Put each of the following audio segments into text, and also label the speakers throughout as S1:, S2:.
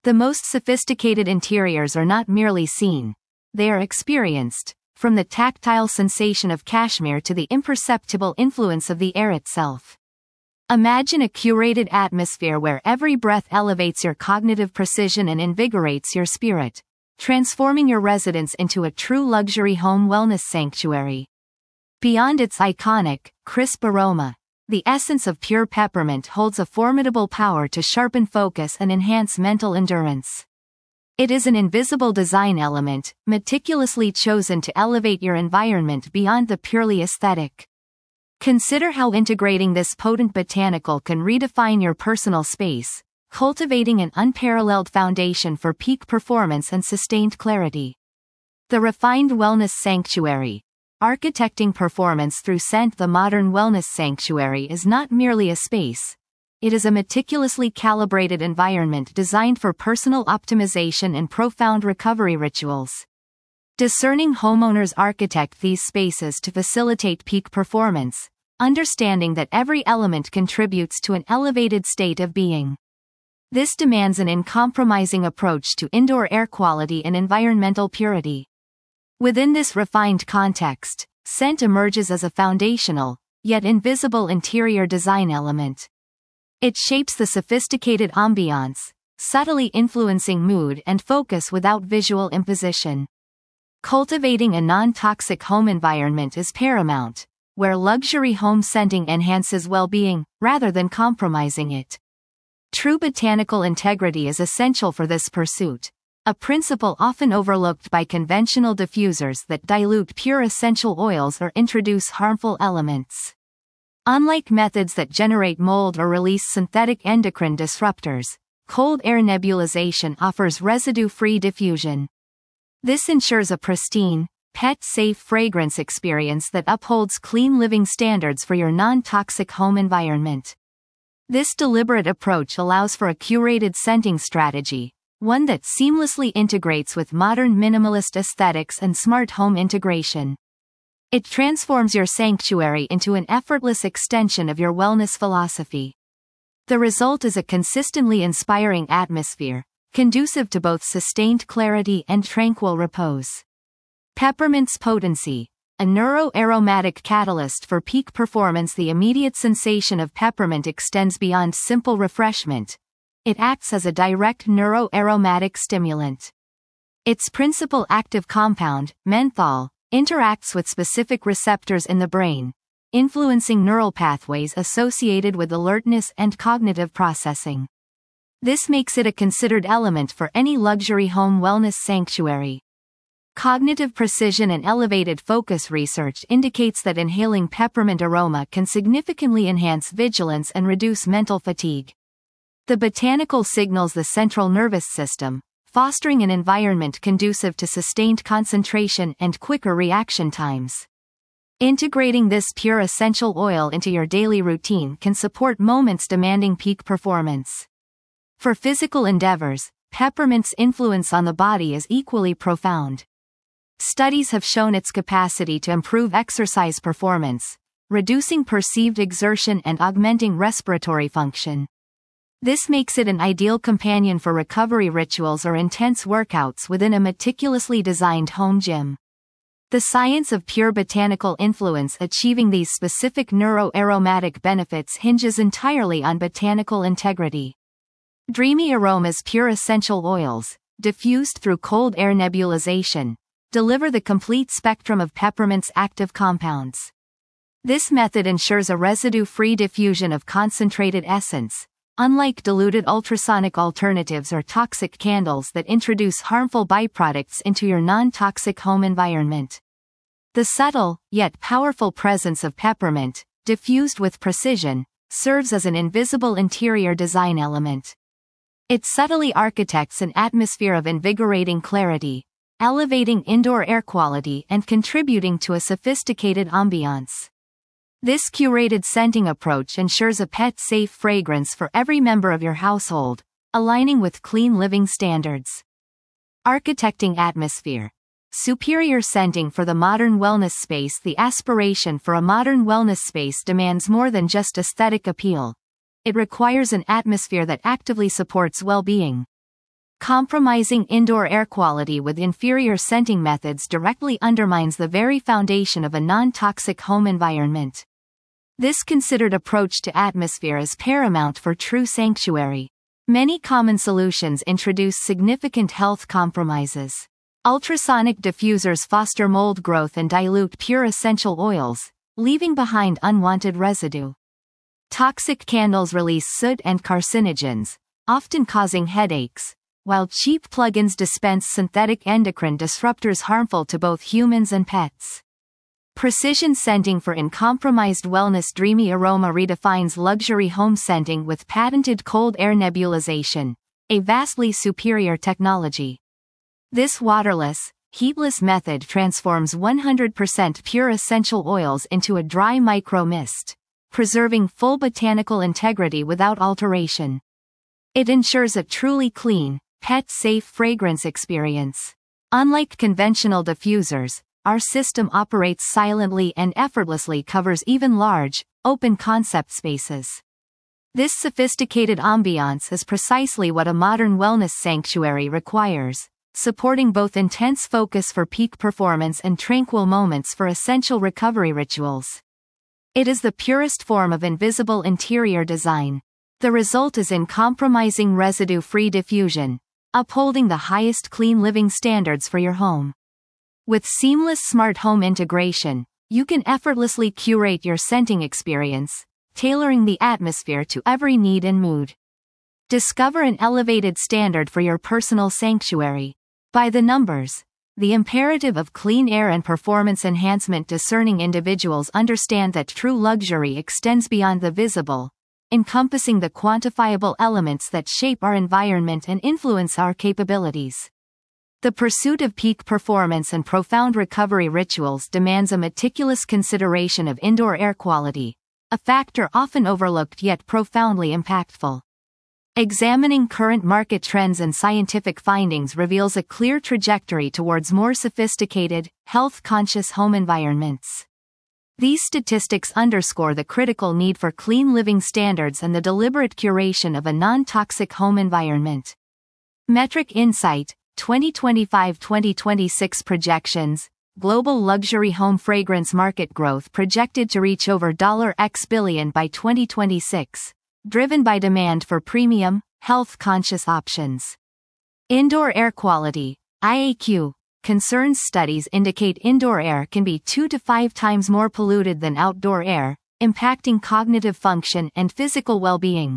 S1: The most sophisticated interiors are not merely seen, they are experienced, from the tactile sensation of cashmere to the imperceptible influence of the air itself. Imagine a curated atmosphere where every breath elevates your cognitive precision and invigorates your spirit, transforming your residence into a true luxury home wellness sanctuary. Beyond its iconic, crisp aroma, the essence of pure peppermint holds a formidable power to sharpen focus and enhance mental endurance. It is an invisible design element, meticulously chosen to elevate your environment beyond the purely aesthetic. Consider how integrating this potent botanical can redefine your personal space, cultivating an unparalleled foundation for peak performance and sustained clarity. The refined wellness sanctuary. Architecting performance through scent. The modern wellness sanctuary is not merely a space. It is a meticulously calibrated environment designed for personal optimization and profound recovery rituals. Discerning homeowners architect these spaces to facilitate peak performance, understanding that every element contributes to an elevated state of being. This demands an uncompromising approach to indoor air quality and environmental purity. Within this refined context, scent emerges as a foundational, yet invisible interior design element. It shapes the sophisticated ambiance, subtly influencing mood and focus without visual imposition. Cultivating a non-toxic home environment is paramount, where luxury home scenting enhances well-being, rather than compromising it. True botanical integrity is essential for this pursuit, a principle often overlooked by conventional diffusers that dilute pure essential oils or introduce harmful elements. Unlike methods that generate mold or release synthetic endocrine disruptors, cold air nebulization offers residue-free diffusion. This ensures a pristine, pet-safe fragrance experience that upholds clean living standards for your non-toxic home environment. This deliberate approach allows for a curated scenting strategy, one that seamlessly integrates with modern minimalist aesthetics and smart home integration. It transforms your sanctuary into an effortless extension of your wellness philosophy. The result is a consistently inspiring atmosphere, conducive to both sustained clarity and tranquil repose. Peppermint's potency. A neuroaromatic catalyst for peak performance. The immediate sensation of peppermint extends beyond simple refreshment. It acts as a direct neuroaromatic stimulant. Its principal active compound, menthol, interacts with specific receptors in the brain, influencing neural pathways associated with alertness and cognitive processing. This makes it a considered element for any luxury home wellness sanctuary. Cognitive precision and elevated focus. Research indicates that inhaling peppermint aroma can significantly enhance vigilance and reduce mental fatigue. The botanical signals the central nervous system, fostering an environment conducive to sustained concentration and quicker reaction times. Integrating this pure essential oil into your daily routine can support moments demanding peak performance. For physical endeavors, peppermint's influence on the body is equally profound. Studies have shown its capacity to improve exercise performance, reducing perceived exertion and augmenting respiratory function. This makes it an ideal companion for recovery rituals or intense workouts within a meticulously designed home gym. The science of pure botanical influence achieving these specific neuroaromatic benefits hinges entirely on botanical integrity. Dreamy aromas. Pure essential oils, diffused through cold air nebulization, deliver the complete spectrum of peppermint's active compounds. This method ensures a residue-free diffusion of concentrated essence, unlike diluted ultrasonic alternatives or toxic candles that introduce harmful byproducts into your non-toxic home environment. The subtle, yet powerful presence of peppermint, diffused with precision, serves as an invisible interior design element. It subtly architects an atmosphere of invigorating clarity, elevating indoor air quality and contributing to a sophisticated ambiance. This curated scenting approach ensures a pet-safe fragrance for every member of your household, aligning with clean living standards. Architecting atmosphere. Superior scenting for the modern wellness space. The aspiration for a modern wellness space demands more than just aesthetic appeal. It requires an atmosphere that actively supports well-being. Compromising indoor air quality with inferior scenting methods directly undermines the very foundation of a non-toxic home environment. This considered approach to atmosphere is paramount for true sanctuary. Many common solutions introduce significant health compromises. Ultrasonic diffusers foster mold growth and dilute pure essential oils, leaving behind unwanted residue. Toxic candles release soot and carcinogens, often causing headaches, while cheap plugins dispense synthetic endocrine disruptors harmful to both humans and pets. Precision scenting for uncompromised wellness. Dreamy Aroma redefines luxury home scenting with patented cold air nebulization, a vastly superior technology. This waterless, heatless method transforms 100% pure essential oils into a dry micro-mist, preserving full botanical integrity without alteration. It ensures a truly clean, pet-safe fragrance experience. Unlike conventional diffusers, our system operates silently and effortlessly, covers even large, open concept spaces. This sophisticated ambiance is precisely what a modern wellness sanctuary requires, supporting both intense focus for peak performance and tranquil moments for essential recovery rituals. It is the purest form of invisible interior design. The result is uncompromising residue-free diffusion, upholding the highest clean living standards for your home. With seamless smart home integration, you can effortlessly curate your scenting experience, tailoring the atmosphere to every need and mood. Discover an elevated standard for your personal sanctuary. By the numbers. The imperative of clean air and performance enhancement. Discerning individuals understand that true luxury extends beyond the visible, encompassing the quantifiable elements that shape our environment and influence our capabilities. The pursuit of peak performance and profound recovery rituals demands a meticulous consideration of indoor air quality, a factor often overlooked yet profoundly impactful. Examining current market trends and scientific findings reveals a clear trajectory towards more sophisticated, health-conscious home environments. These statistics underscore the critical need for clean living standards and the deliberate curation of a non-toxic home environment. Metric Insight, 2025-2026 projections. Global luxury home fragrance market growth projected to reach over $X billion by 2026. Driven by demand for premium, health-conscious options. Indoor air quality, IAQ. Concerns. Studies indicate indoor air can be 2 to 5 times more polluted than outdoor air, impacting cognitive function and physical well-being.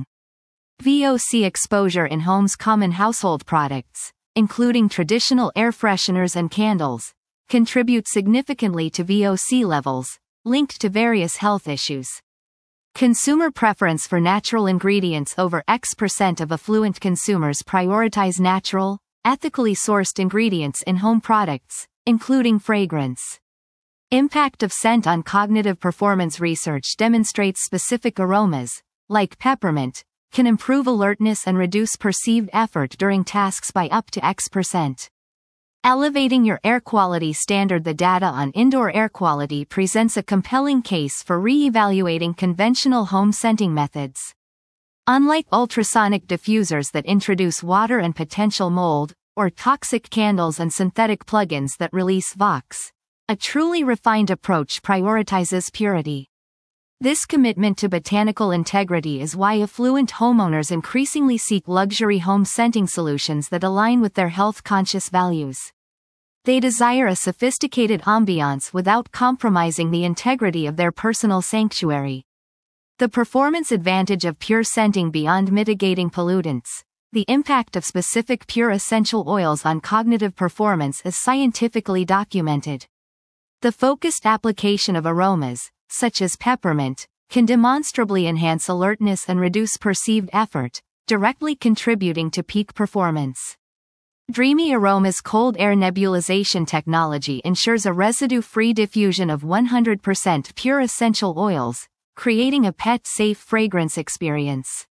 S1: VOC exposure in homes. Common household products, including traditional air fresheners and candles, contribute significantly to VOC levels, linked to various health issues. Consumer preference for natural ingredients. Over X% of affluent consumers prioritize natural, ethically sourced ingredients in home products, including fragrance. Impact of scent on cognitive performance. Research demonstrates specific aromas, like peppermint, can improve alertness and reduce perceived effort during tasks by up to X%. Elevating your air quality standard. The data on indoor air quality presents a compelling case for re-evaluating conventional home scenting methods. Unlike ultrasonic diffusers that introduce water and potential mold, or toxic candles and synthetic plugins that release VOCs, a truly refined approach prioritizes purity. This commitment to botanical integrity is why affluent homeowners increasingly seek luxury home scenting solutions that align with their health-conscious values. They desire a sophisticated ambiance without compromising the integrity of their personal sanctuary. The performance advantage of pure scenting. Beyond mitigating pollutants, the impact of specific pure essential oils on cognitive performance is scientifically documented. The focused application of aromas, such as peppermint, can demonstrably enhance alertness and reduce perceived effort, directly contributing to peak performance. Dreamy Aroma's cold air nebulization technology ensures a residue-free diffusion of 100% pure essential oils, creating a pet-safe fragrance experience.